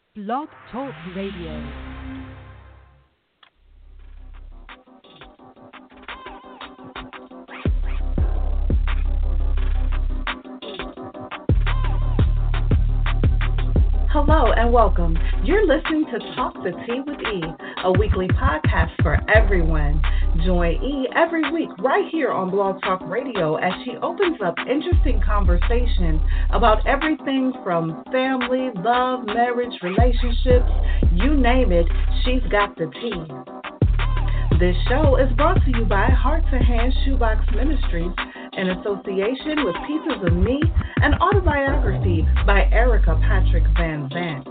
Blog Talk Radio. Hello and welcome. You're listening to Talk the Tea with E, a weekly podcast for everyone. Join E every week right here on Blog Talk Radio as she opens up interesting conversation about everything from family, love, marriage, relationships, you name it, she's got the tea. This show is brought to you by Heart to Hand Shoebox Ministries in association with Pieces of Me, an autobiography by Erica Patrick Van Zandt.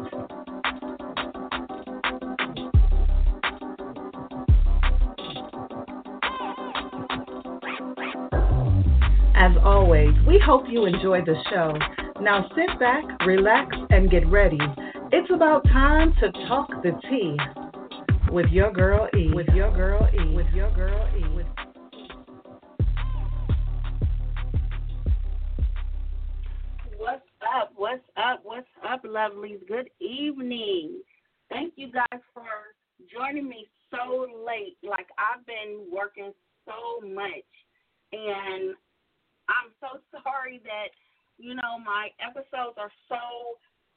As always, we hope you enjoy the show. Now sit back, relax, and get ready. It's about time to talk the tea with your girl E. With your girl E. With your girl E. What's up? What's up? What's up, lovelies? Good evening. Thank you guys for joining me so late. Like, I've been working so much, and I'm so sorry that, my episodes are so,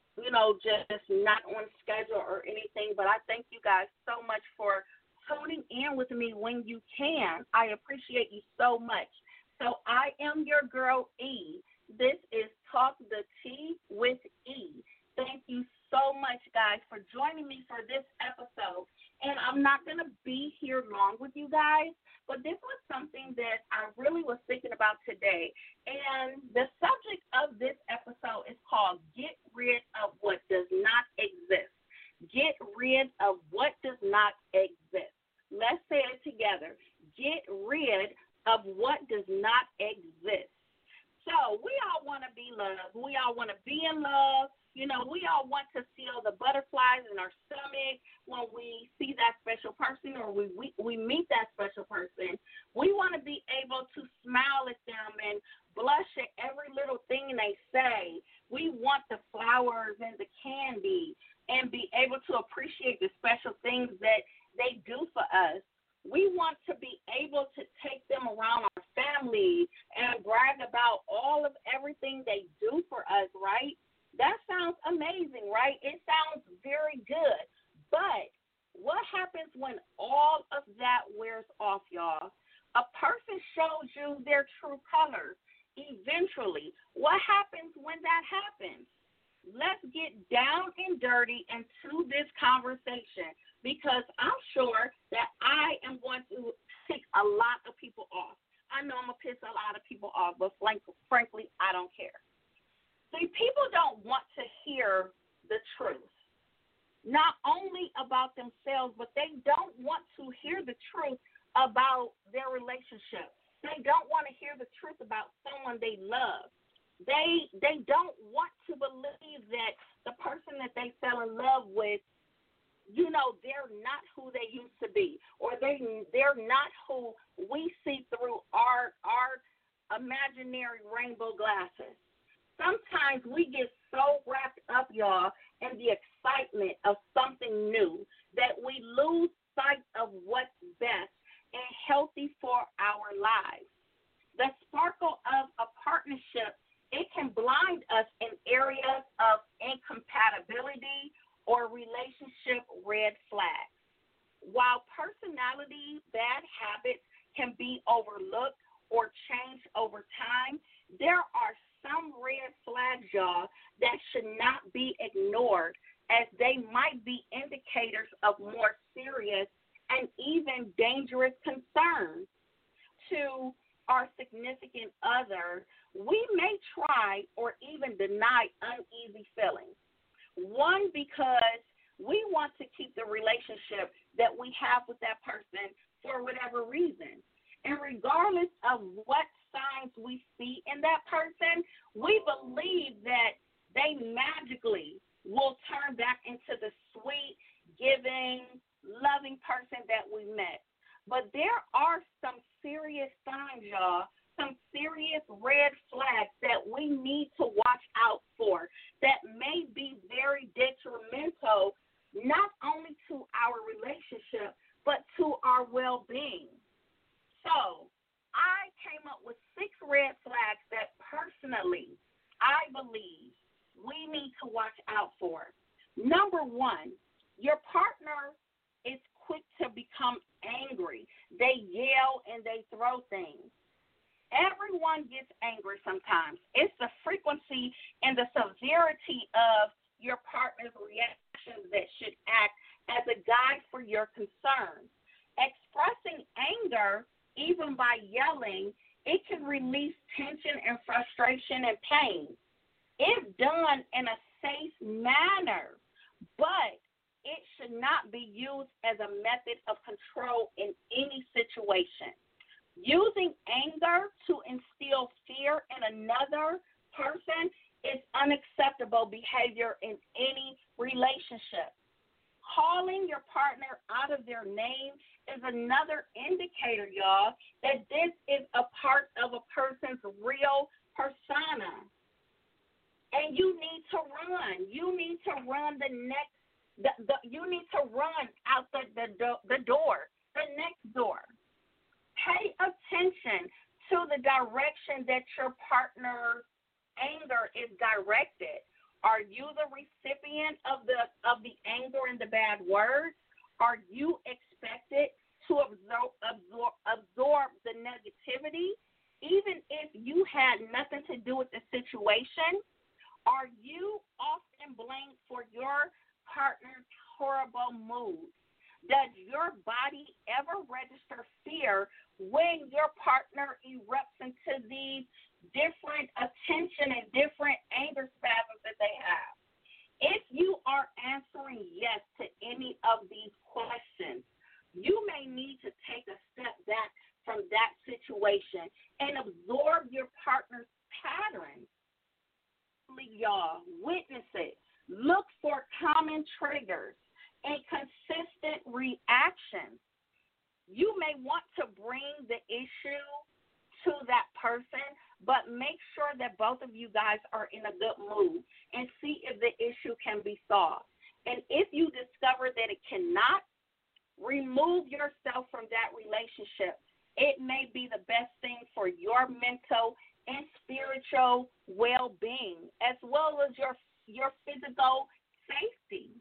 just not on schedule or anything, but I thank you guys so much for tuning in with me when you can. I appreciate you so much. So I am your girl, E. This is Talk the Tea with E. Thank you so much, guys, for joining me for this episode. And I'm not going to be here long with you guys, but this was something that I really was thinking about today. And the subject of this episode is called Get Rid of What Does Not Exist. Get rid of what does not exist. Let's say it together. Get rid of what does not exist. So we all want to be loved. We all want to be in love. We all want to feel the butterflies in our stomach when we see that special person or we meet that special person. We want to be able to smile at them and blush at every little thing they say. We want the flowers and the candy and be able to appreciate the special things that they do for us. We want to be able to take them around our family and brag about all of everything they do for us, right? That sounds amazing, right? It sounds very good. But what happens when all of that wears off, y'all? A person shows you their true colors eventually. What happens when that happens? Let's get down and dirty into this conversation because I'm sure that I am going to piss a lot of people off. I know I'm going to piss a lot of people off, but frankly, I don't care. See, people don't want to hear the truth, not only about themselves, but they don't want to hear the truth about their relationship. They don't want to hear the truth about someone they love. They don't want to believe that the person that they fell in love with, they're not who they used to be, or they're not who we see through our imaginary rainbow glasses. Sometimes we get so wrapped up, y'all, in the excitement of something new that we lose sight of what's best and healthy for our lives. The sparkle of a partnership, it can blind us in areas of incompatibility or relationship red flags. While personality, bad habits can be overlooked or changed over time, there are some red flags, y'all, that should not be ignored as they might be indicators of more serious and even dangerous concerns to our significant other. We may try or even deny uneasy feelings. One, because we want to keep the relationship that we have with that person for whatever reason. And regardless of what signs we see in that person, we believe that they magically will turn back into the sweet, giving, loving person that we met. But there are some serious signs, y'all, some serious red flags that we need to watch out for that may be very detrimental watch out for. Number one, your partner is quick to become angry. They yell and they throw things. Everyone gets angry sometimes. It's the frequency and the severity of your partner's reactions that should act as a guide for your concern. Expressing anger, even by yelling, it can release tension and frustration and pain if done in a safe manner, but it should not be used as a method of control in any situation. Using anger to instill fear in another person is unacceptable behavior in any relationship. Calling your partner out of their name is another indicator, y'all, that this is a part of a person's real persona. And you need to run. You need to run you need to run out the door, the next door. Pay attention to the direction that your partner's anger is directed. Are you the recipient of the anger and the bad words? Are you expected to absorb the negativity, even if you had nothing to do with the situation? Are you often blamed for your partner's horrible mood? Does your body ever register fear when your partner erupts into these different attention and different anger spasms that they have? If you are answering yes to any of these questions, you may need to take a step back from that situation and absorb your partner's patterns. Y'all, witness it. Look for common triggers and consistent reactions. You may want to bring the issue to that person, but make sure that both of you guys are in a good mood and see if the issue can be solved. And if you discover that it cannot, remove yourself from that relationship. It may be the best thing for your mental and spiritual well-being, as well as your physical safety.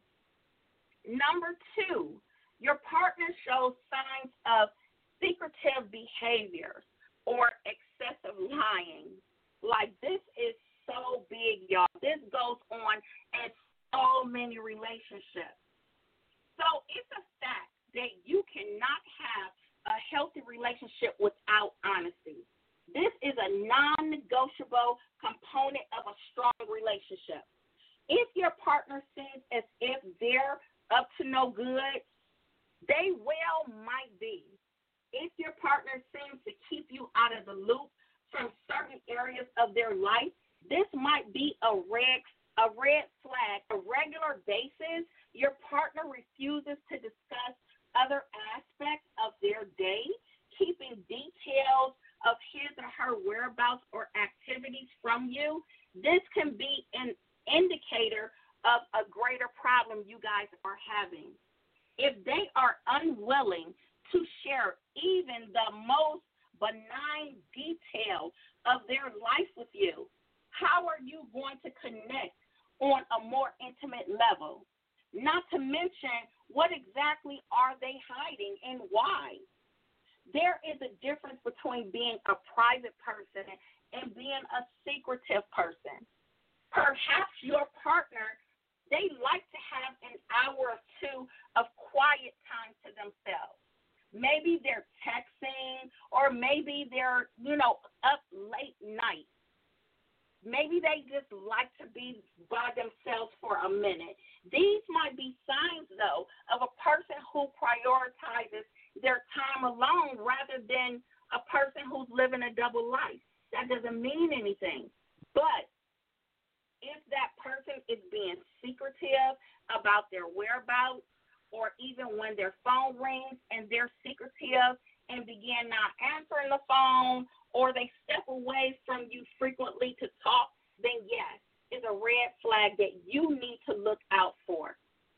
Number two, your partner shows signs of secretive behaviors or excessive lying. Like, this is so big, y'all. This goes on in so many relationships. So it's a fact that you cannot have a healthy relationship without honesty. This is a non-negotiable component of a strong relationship. If your partner seems as if they're up to no good, they well might be. If your partner seems to keep you out of the loop from certain areas of their life, this might be a red flag. On a regular basis, your partner refuses to discuss other aspects of their day, keeping details of his or her whereabouts or activities from you. This can be an indicator of a greater problem you guys are having. If they are unwilling to share even the most benign detail of their life with you, how are you going to connect on a more intimate level? Not to mention, what exactly are they hiding and why? There is a difference between being a private person and being a secretive person. Perhaps your partner, they like to have an hour or two of quiet time to themselves. Maybe they're texting, or maybe they're, up late night. Maybe they just like to be by themselves for a minute. These might be signs, though, of a person who prioritizes their time alone rather than a person who's living a double life. That doesn't mean anything. But if that person is being secretive about their whereabouts, or even when their phone rings and they're secretive and begin not answering the phone, or they step away from you frequently to talk, then yes, it's a red flag that you need to look out for.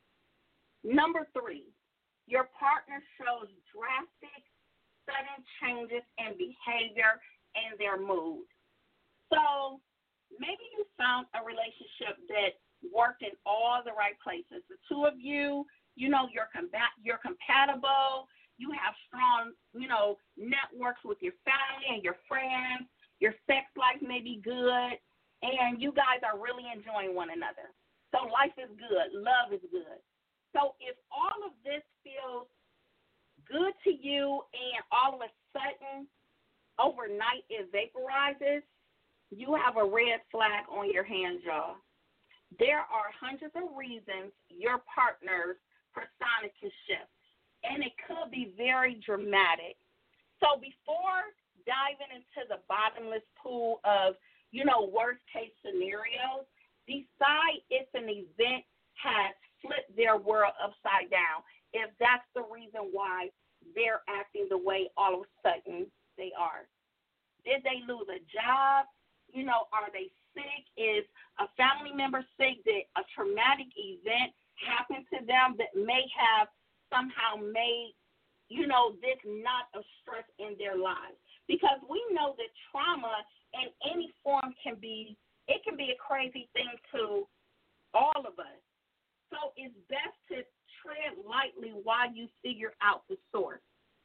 Number three, your partner shows drastic, sudden changes in behavior and their mood. So maybe you found a relationship that worked in all the right places. The two of you, you know, you're compatible. You have strong, you know, networks with your family and your friends. Your sex life may be good, and you guys are really enjoying one another. So life is good. Love is good. So if all of this feels good to you and all of a sudden overnight it vaporizes, you have a red flag on your hands, y'all. There are hundreds of reasons your partner's persona can shift, and it could be very dramatic. So before diving into the bottomless pool of, you know, worst-case scenarios, decide if an event has flipped their world upside down, if that's the reason why they're acting the way all of a sudden they are. Did they lose a job? You know, are they sick? Is a family member sick? Did a traumatic event happen to them that may have somehow made, you know, this not a stress in their lives? Because we know that trauma in any form can be a crazy thing to all of us. So it's best to tread lightly while you figure out the source.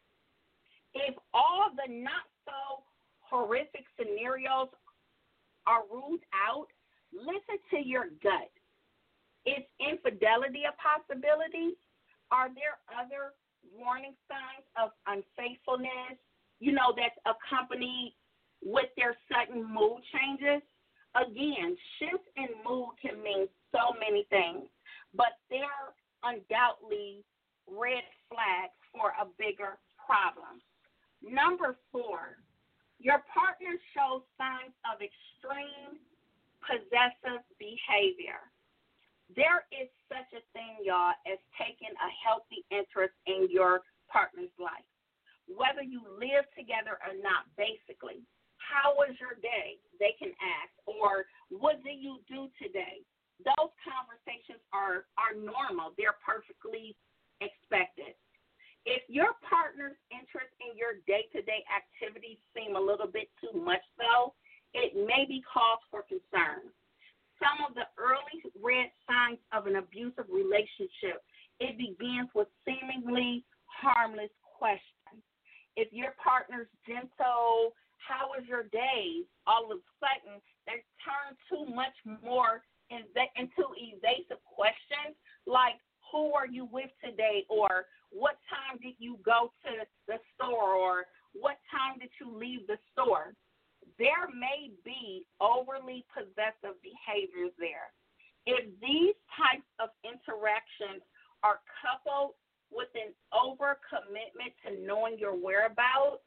If all the not so horrific scenarios are ruled out, listen to your gut. Is infidelity a possibility? Are there other warning signs of unfaithfulness, you know, that's accompanied with their sudden mood changes? Again, shifts in mood can mean so many things, but they're undoubtedly red flags for a bigger problem. Number 4, your partner shows signs of extreme possessive behavior. There is such a thing, y'all, as taking a healthy interest in your partner's life. Whether you live together or not, basically. How was your day? They can ask. Or what did you do today? Those conversations are normal. They're perfectly expected. If your partner's interest in your day-to-day activities seem a little bit too much, though, it may be cause for concern. Some of the early red signs of an abusive relationship, it begins with seemingly harmless questions. If your partner's gentle, how was your day? All of a sudden, they turn too much more into evasive questions like, who are you with today? Or what time did you go to the store? Or what time did you leave the store? There may be overly possessive behaviors there. If these types of interactions are coupled with an overcommitment to knowing your whereabouts,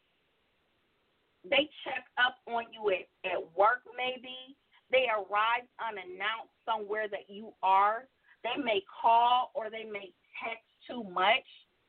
they check up on you at work maybe, they arrive unannounced somewhere that you are, they may call or they may text too much,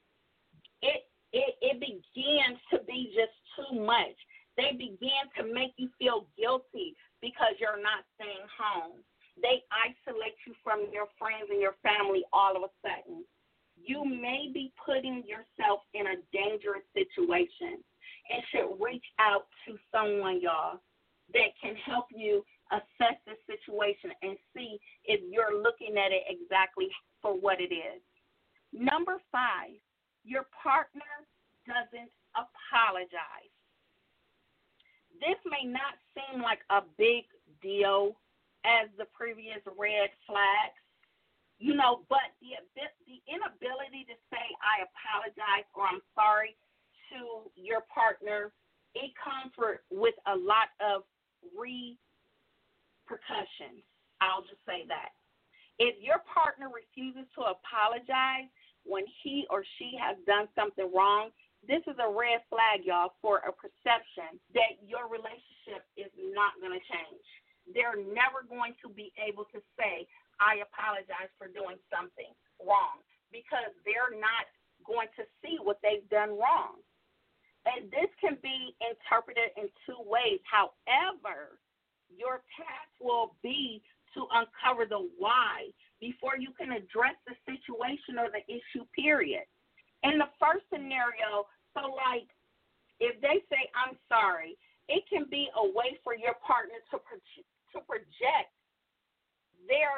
it begins to be just too much. They begin to make you feel guilty because you're not staying home. They isolate you from your friends and your family all of a sudden. You may be putting yourself in a dangerous situation and should reach out to someone, y'all, that can help you assess the situation and see if you're looking at it exactly for what it is. Number 5, your partner doesn't apologize. This may not seem like a big deal as the previous red flags, you know, but the inability to say I apologize or I'm sorry to your partner, it comes with a lot of repercussions. I'll just say that. If your partner refuses to apologize when he or she has done something wrong, this is a red flag, y'all, for a perception that your relationship is not going to change. They're never going to be able to say, I apologize for doing something wrong, because they're not going to see what they've done wrong. And this can be interpreted in 2 ways. However, your task will be to uncover the why before you can address the situation or the issue, period. In the first scenario, so like if they say, I'm sorry, it can be a way for your partner to project their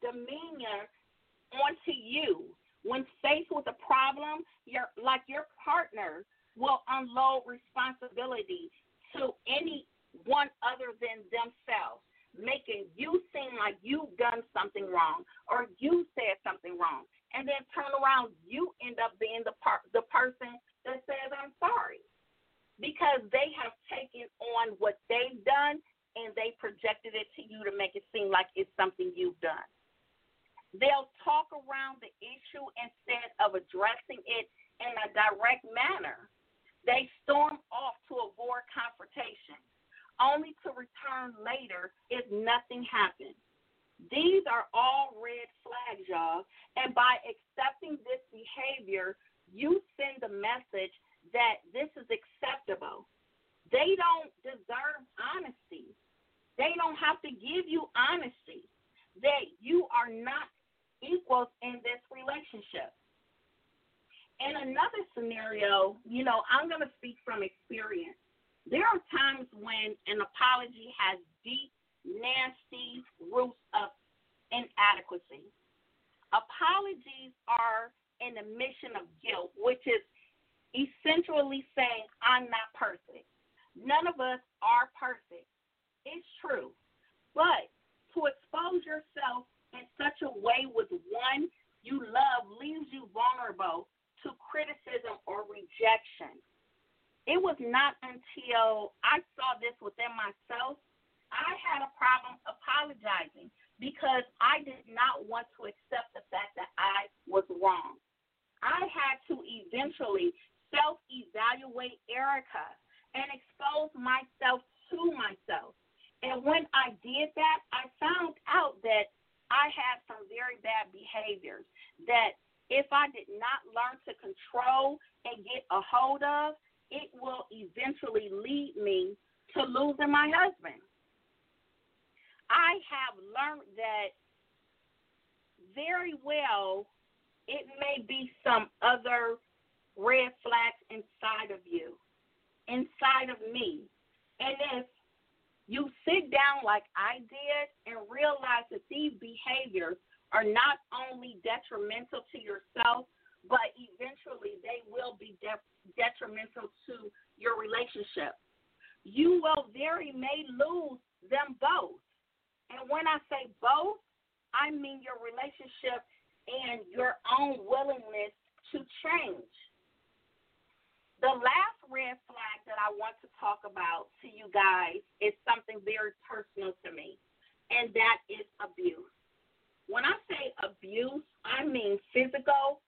demeanor onto you. When faced with a problem, your partner will unload responsibility to anyone other than themselves, making you seem like you've done something wrong or you said something wrong. And then turn around, you end up being the person that says, I'm sorry. Because they have taken on what they've done and they projected it to you to make it seem like it's something you've done. They'll talk around the issue instead of addressing it in a direct manner. They storm off to avoid confrontation, only to return later if nothing happened. These are all red flags, y'all, and by accepting this behavior, you send the message that this is acceptable. They don't deserve honesty. They don't have to give you honesty, that you are not equals in this relationship. In another scenario, I'm going to speak from experience. There are times when an apology has deep, nasty roots of inadequacy. Apologies are an admission of guilt, which is essentially saying, I'm not perfect. None of us are perfect. It's true. But to expose yourself in such a way with one you love leaves you vulnerable to criticism or rejection. It was not until I saw this within myself, I had a problem apologizing because I did not want to accept the fact that I was wrong. I had to eventually self-evaluate Erica and expose myself to myself. And when I did that, I found out that I had some very bad behaviors that if I did not learn to control and get a hold of, it will eventually lead me to losing my husband. I have learned that very well it may be some other red flags inside of you, inside of me. And if you sit down like I did and realize that these behaviors are not only detrimental to yourself, but eventually they will be detrimental to your relationship. You will may lose them both. And when I say both, I mean your relationship and your own willingness to change. The last red flag that I want to talk about to you guys is something very personal to me, and that is abuse. When I say abuse, I mean physical,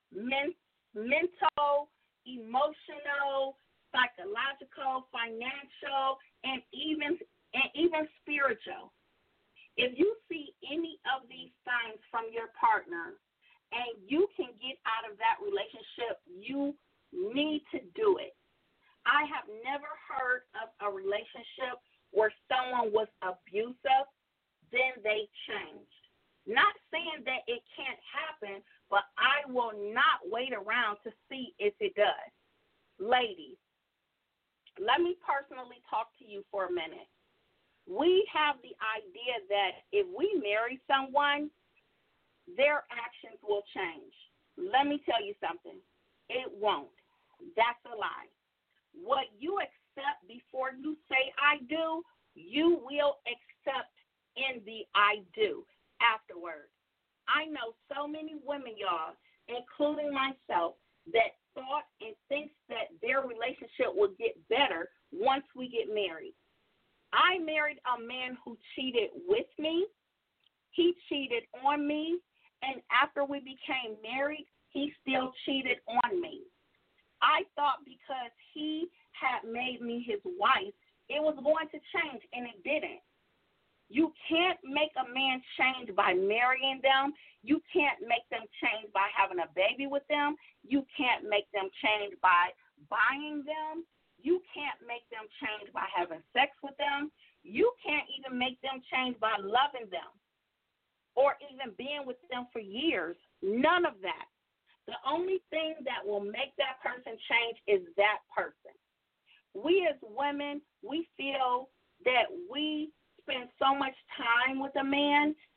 mental, emotional, psychological, financial, and even spiritual. If you see any of these signs from your partner and you can get out of that relationship, you need to do it. I have never heard of a relationship where someone was abusive, then they changed. Not saying that it can't happen, but I will not wait around to see if it does. Ladies, let me personally talk to you for a minute. We have the idea that if we marry someone, their actions will change. Let me tell you something. It won't. That's a lie. What you accept before you say I do, you will accept in the I do afterward. I know so many women, y'all, including myself, that thought and thinks that their relationship will get better once we get married. I married a man who cheated with me. He cheated on me. And after we became married, he still cheated on me. I thought because he had made me his wife, it was going to change, and it didn't. You can't make a man change by marrying them. You can't make them change by having a baby with them. You can't make them change by buying them. You can't make them change by having sex with them. You can't even make them change by loving them or even being with them for years. None of that. The only thing that will make that person change is that person. We as women, we feel that we spend so much time with a man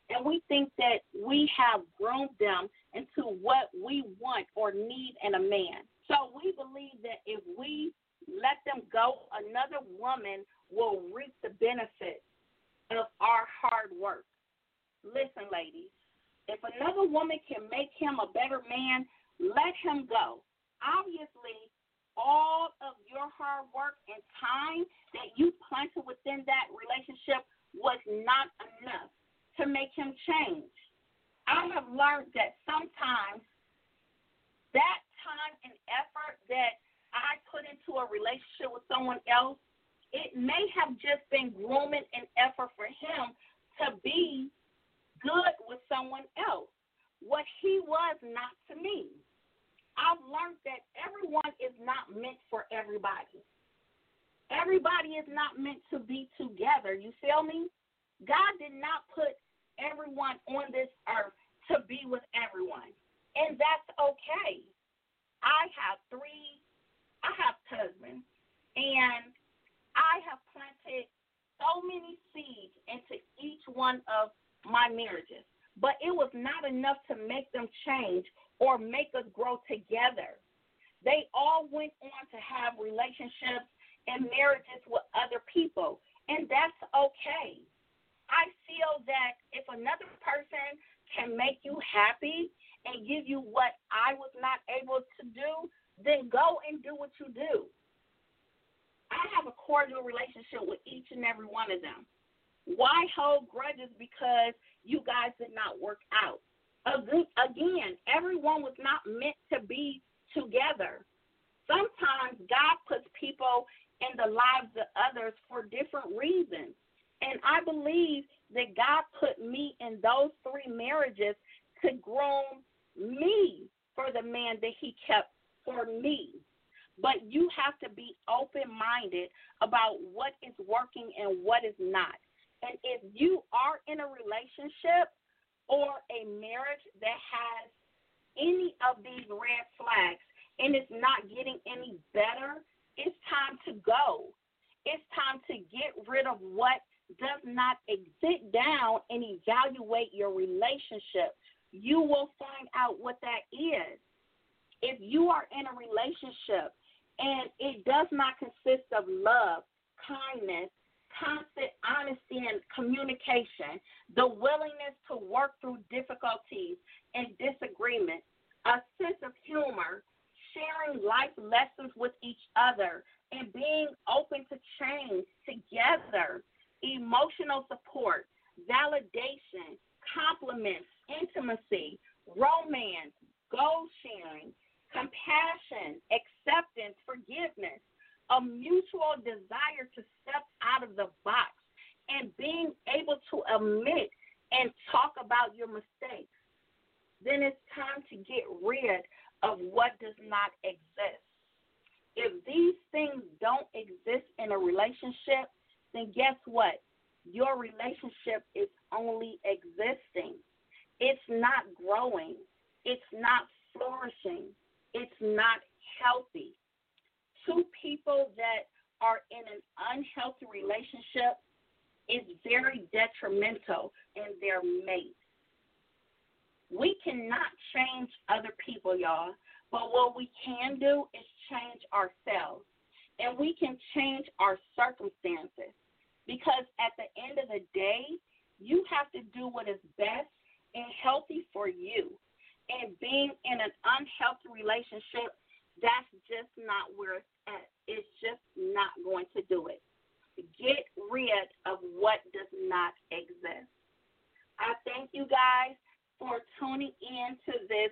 And we think that we have groomed them into what we want or need in a man. So we believe that if we let them go, another woman will reap the benefits of our hard work. Listen, ladies, if another woman can make him a better man, let him go. Obviously, all of your hard work and time that you planted within that relationship was not enough to make him change. I have learned that sometimes that time and effort that I put into a relationship with someone else, it may have just been grooming and effort for him to be good with someone else, what he was not to me. I've learned that everyone is not meant for everybody. Everybody is not meant to be together. You feel me? God did not put everyone on this earth to be with everyone, and that's okay. I have husbands, and I have planted so many seeds into each one of my marriages, but it was not enough to make them change or make us grow together. They all went on to have relationships and marriages with other people, and that's okay. I feel that if another person can make you happy and give you what I was not able to do, then go and do what you do. I have a cordial relationship with each and every one of them. Why hold grudges because you guys did not work out? Again, everyone was not meant to be together. Sometimes God puts people in the lives of others for different reasons. And I believe that God put me in those 3 marriages to groom me for the man that he kept for me. But you have to be open-minded about what is working and what is not. And if you are in a relationship or a marriage that has any of these red flags and it's not getting any better, it's time to go. It's time to get rid of what does not sit down and evaluate your relationship. You will find out what that is. If you are in a relationship and it does not consist of love, kindness, constant honesty and communication, the willingness to work through difficulties and disagreements, a sense of humor, sharing life lessons with each other, and being open to change together, emotional support, validation, compliments, intimacy, romance, goal sharing, compassion, acceptance, forgiveness, a mutual desire to step out of the box, and being able to admit and talk about your mistakes, then it's time to get rid of what does not exist. If these things don't exist in a relationship, then guess what? Your relationship is only existing. It's not growing. It's not flourishing. It's not healthy. 2 people that are in an unhealthy relationship is very detrimental in their mate. We cannot change other people, y'all, but what we can do is change ourselves, and we can change our circumstances. Because at the end of the day, you have to do what is best and healthy for you. And being in an unhealthy relationship, that's just not where it's at. It's just not going to do it. Get rid of what does not exist. I thank you guys for tuning in to this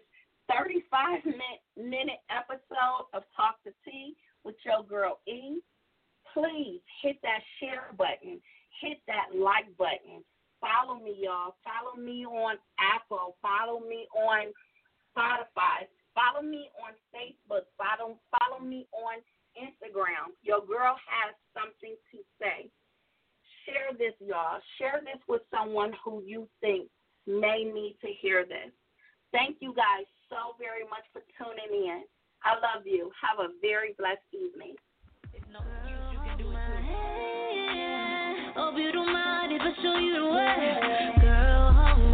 35-minute episode of Talk to T with your girl E. Please hit that share button, hit that like button. Follow me, y'all. Follow me on Apple. Follow me on Spotify. Follow me on Facebook. Follow me on Instagram. Your girl has something to say. Share this, y'all. Share this with someone who you think may need to hear this. Thank you guys so very much for tuning in. I love you. Have a very blessed evening. It's no excuse, you can do it too. Hope you don't mind if I show you the way. Girl, hold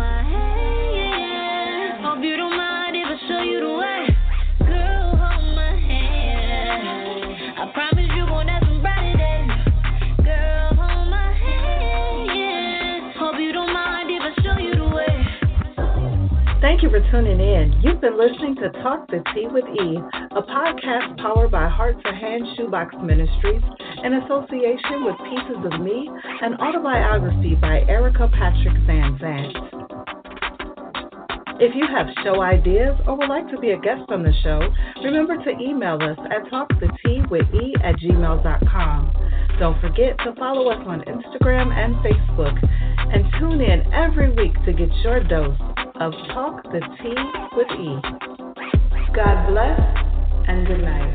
for tuning in. You've been listening to Talk the Tea with E, a podcast powered by Heart to Hand Shoebox Ministries in association with Pieces of Me, an autobiography by Erica Patrick Van Zandt. If you have show ideas or would like to be a guest on the show, remember to email us at talkthete@gmail.com. Don't forget to follow us on Instagram and Facebook, and tune in every week to get your dose of Talk the Tea with E. God bless and good night.